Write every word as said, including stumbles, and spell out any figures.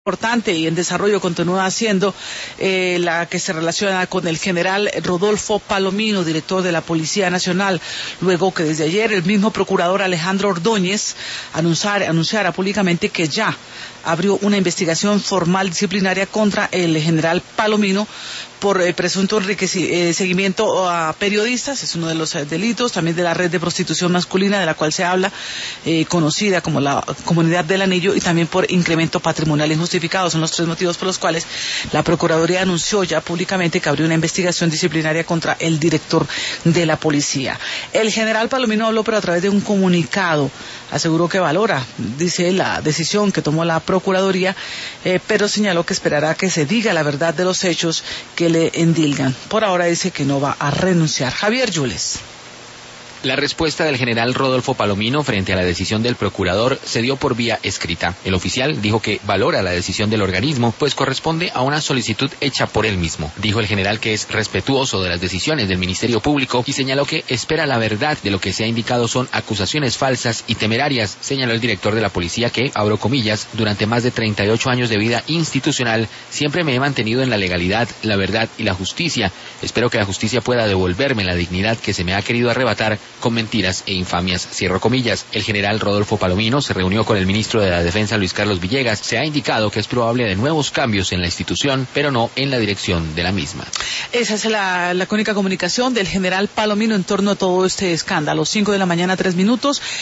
importante y en desarrollo continúa siendo eh, la que se relaciona con el general Rodolfo Palomino, director de la Policía Nacional, luego que desde ayer el mismo procurador Alejandro Ordóñez anunciara, anunciara públicamente que ya abrió una investigación formal disciplinaria contra el general Palomino por eh, presunto eh, seguimiento a periodistas. Es uno de los eh, delitos, también de la red de prostitución masculina de la cual se habla, eh, conocida como la Comunidad del Anillo, y también por incremento patrimonial injustificado. Son los tres motivos por los cuales la Procuraduría anunció ya públicamente que abrió una investigación disciplinaria contra el director de la policía. El general Palomino habló, pero a través de un comunicado aseguró que valora, dice, la decisión que tomó la Procuraduría, eh, pero señaló que esperará que se diga la verdad de los hechos que le endilgan. Por ahora dice que no va a renunciar. Javier Yules. La respuesta del general Rodolfo Palomino frente a la decisión del procurador se dio por vía escrita. El oficial dijo que valora la decisión del organismo, pues corresponde a una solicitud hecha por él mismo. Dijo el general que es respetuoso de las decisiones del Ministerio Público y señaló que espera la verdad de lo que se ha indicado son acusaciones falsas y temerarias. Señaló el director de la policía que, abro comillas, durante más de treinta y ocho años de vida institucional siempre me he mantenido en la legalidad, la verdad y la justicia. Espero que la justicia pueda devolverme la dignidad que se me ha querido arrebatar con mentiras e infamias, cierro comillas. El general Rodolfo Palomino se reunió con el ministro de la Defensa, Luis Carlos Villegas. Se ha indicado que es probable de nuevos cambios en la institución, pero no en la dirección de la misma. Esa es la, la única comunicación del general Palomino en torno a todo este escándalo. Cinco de la mañana, tres minutos.